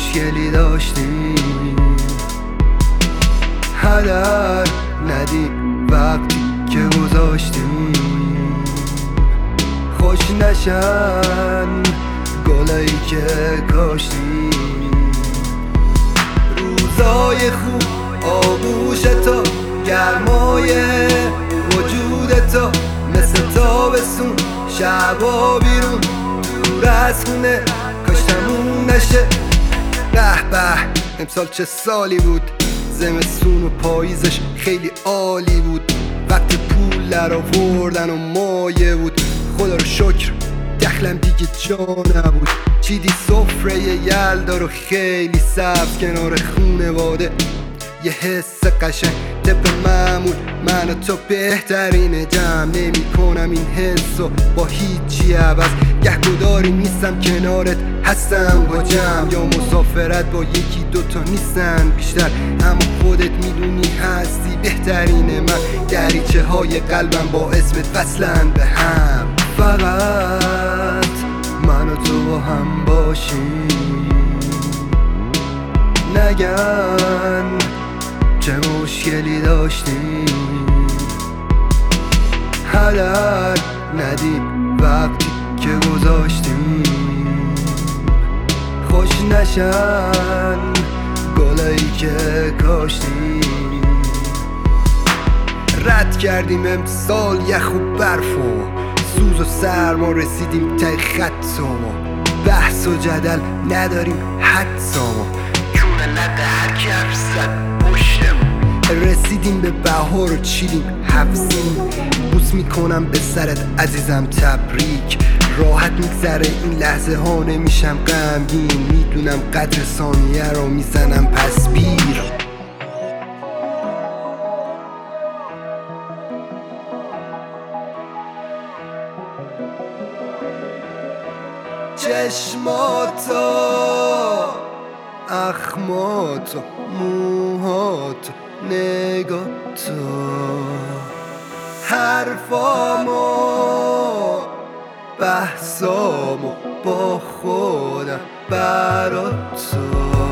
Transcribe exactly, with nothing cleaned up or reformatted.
مشکلی داشتیم، هدر ندی وقتی که گذاشتیم خوش نشن گلایی که کاشتیم. روزای خوب آغوش تو، گرمای وجود تو، مثل تابستون شبا بیرون دور از خونه کاش تموم نشه. به به امسال چه سالی بود، زمستون و پاییزش خیلی عالی بود. وقت پول در آوردن و مایه بود، خدا رو شکر دخلم دیگه جا نبود. چیدی سفره یلدا رو خیلی سبز کنار خونواده، یه حس قشنگ طبق معمول من و تو بهترینه. جمع نمی کنم این حسو با هیچی عوض، گهگداری نیستم کنارت هستم با جمع، یا مسافرت با یکی دوتا نیستن بیشتر، اما خودت میدونی هستی بهترین من. دریچه های قلبم با اسمت وصلن به هم، فقط من و تو با هم باشیم، نگن چه مشکلی داشتیم، هدر ندیم وقتی که گذاشتیم خوش نشن گلایی که کاشتیم. رد کردیم امسال یخ و برف و سوز و سرما، رسیدیم ته خط و بحث و جدل نداریم حتی ما، کونه نده هر کی حرف زد پشتمون. رسیدیم به بهار و چیلیم حفظیم، بوس میکنم به سرت عزیزم تبریک. راحت میگذره این لحظه ها نمیشم غمگین، میدونم قدر ثانیه رو میزنم پس بیر. چشماتو، اخماتو، موهاتو، نگاتو، حرفامو، بحثامو با خودم برات تو.